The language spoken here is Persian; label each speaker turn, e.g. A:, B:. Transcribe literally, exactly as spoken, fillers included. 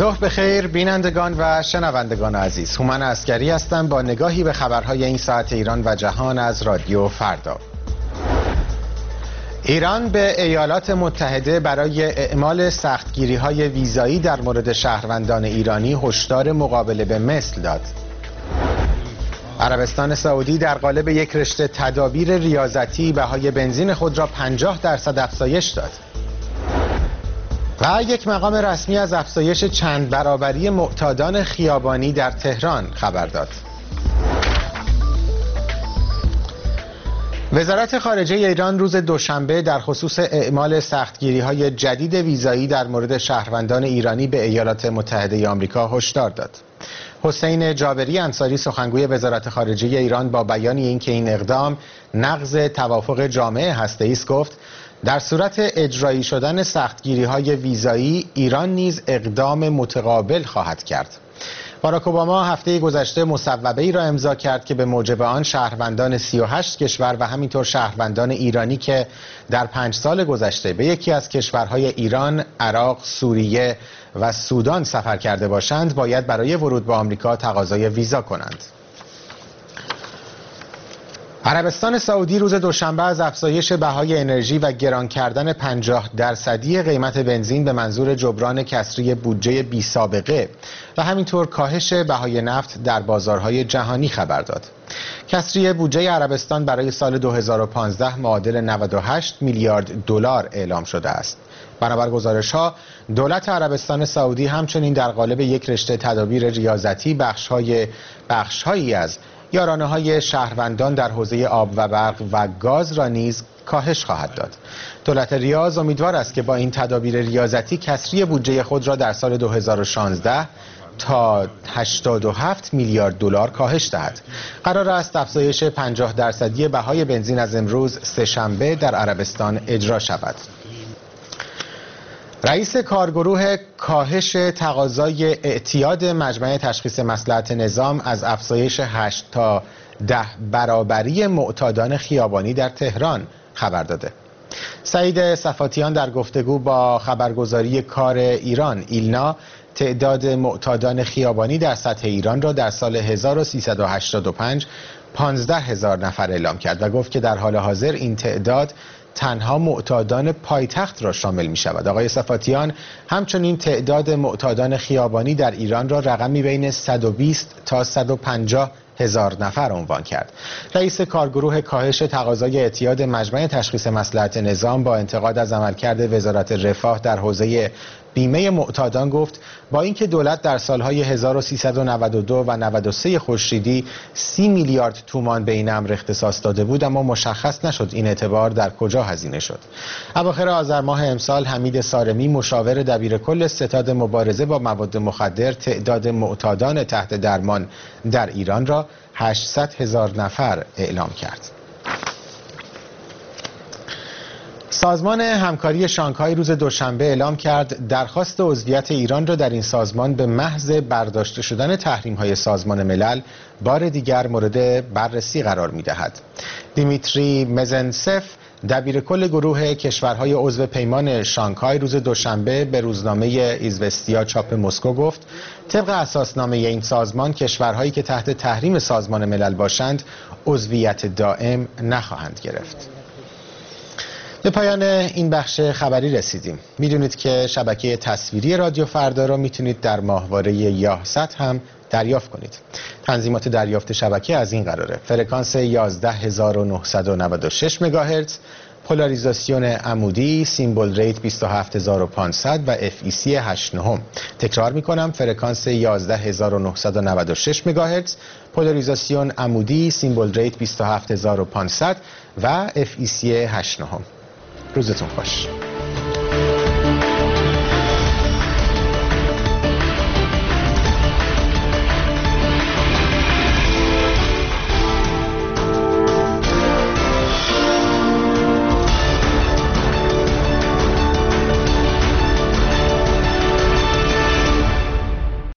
A: صبح بخیر بینندگان و شنوندگان عزیز. هومن عسکری هستم با نگاهی به خبرهای این ساعت ایران و جهان از رادیو فردا. ایران به ایالات متحده برای اعمال سختگیری‌های ویزایی در مورد شهروندان ایرانی هشدار مقابله به مثل داد. عربستان سعودی در قالب یک رشته تدابیر ریاضتی بهای بنزین خود را پنجاه درصد افزایش داد. و یک مقام رسمی از افزایش چند برابری معتادان خیابانی در تهران خبر داد. وزارت خارجه ایران روز دوشنبه در خصوص اعمال سختگیری‌های جدید ویزایی در مورد شهروندان ایرانی به ایالات متحده آمریکا هشدار داد. حسین جابری انصاری سخنگوی وزارت خارجه ایران با بیان اینکه این اقدام نقض توافق جامعه هسته‌ای است گفت در صورت اجرایی شدن سختگیری‌های ویزایی ایران نیز اقدام متقابل خواهد کرد. باراک اوباما هفته گذشته مصوبه‌ای را امضا کرد که به موجب آن شهروندان سی و هشت کشور و همینطور شهروندان ایرانی که در پنج سال گذشته به یکی از کشورهای ایران، عراق، سوریه و سودان سفر کرده باشند باید برای ورود به آمریکا تقاضای ویزا کنند. عربستان سعودی روز دوشنبه از افزایش بهای انرژی و گران کردن پنجاه درصدی قیمت بنزین به منظور جبران کسری بودجه بی سابقه و همینطور کاهش بهای نفت در بازارهای جهانی خبر داد. کسری بودجه عربستان برای سال دو هزار و پانزده معادل نود و هشت میلیارد دلار اعلام شده است. بنابر گزارش‌ها دولت عربستان سعودی همچنین در قالب یک رشته تدابیر ریاضتی بخش‌های بخش‌هایی از یارانه‌های شهروندان در حوزه آب و برق و گاز را نیز کاهش خواهد داد. دولت ریاض امیدوار است که با این تدابیر ریاضتی کسری بودجه خود را در سال دو هزار و شانزده تا هشتاد و هفت میلیارد دلار کاهش دهد. قرار است افزایش پنجاه درصدی بهای بنزین از امروز سه‌شنبه در عربستان اجرا شود. رئیس کارگروه کاهش تقاضای اعتیاد مجمع تشخیص مصلحت نظام از افزایش هشت تا ده برابری معتادان خیابانی در تهران خبر داده. سعید صفاتیان در گفتگو با خبرگزاری کار ایران ایلنا تعداد معتادان خیابانی در سطح ایران را در سال هزار و سیصد و هشتاد و پنج پانزده هزار نفر اعلام کرد و گفت که در حال حاضر این تعداد تنها معتادان پایتخت را شامل می شود. آقای صفاتیان همچنین تعداد معتادان خیابانی در ایران را رقمی بین صد و بیست تا صد و پنجاه هزار نفر عنوان کرد. رئیس کارگروه کاهش تقاضای اعتیاد مجمع تشخیص مصلحت نظام با انتقاد از عملکرد وزارت رفاه در حوزه بیمه معتادان گفت با اینکه دولت در سالهای هزار و سیصد و نود و دو و نود و سه خورشیدی سی میلیارد تومان به این امر اختصاص داده بود اما مشخص نشد این اعتبار در کجا هزینه شد. اواخر آذر ماه امسال حمید صارمی مشاور دبیرکل ستاد مبارزه با مواد مخدر تعداد معتادان تحت درمان در ایران را هشتصد هزار نفر اعلام کرد. سازمان همکاری شانگهای روز دوشنبه اعلام کرد درخواست عضویت ایران را در این سازمان به محض برداشته شدن تحریم‌های سازمان ملل بار دیگر مورد بررسی قرار می‌دهد. دیمیتری مزنسف دبیرکل گروه کشورهای عضو پیمان شانگهای روز دوشنبه به روزنامه ایزوستیا چاپ مسکو گفت طبق اساسنامه این سازمان کشورهایی که تحت تحریم سازمان ملل باشند عضویت دائم نخواهند گرفت. به پایان این بخش خبری رسیدیم. میدونید که شبکه تصویری رادیو فردا را میتونید در ماهواره یاهصد هم دریافت کنید. تنظیمات دریافت شبکه از این قراره: فرکانس یازده هزار و نهصد و نود و شش مگاهرتز، پولاریزاسیون عمودی، سیمبل ریت بیست و هفت هزار و پانصد و اف ای سی هشت نهم. تکرار میکنم: فرکانس یازده هزار و نهصد و نود و شش مگاهرتز، پولاریزاسیون عمودی، سیمبل ریت بیست و هفت هزار و پانصد و اف ای سی هشت نهم. روزتون خوش.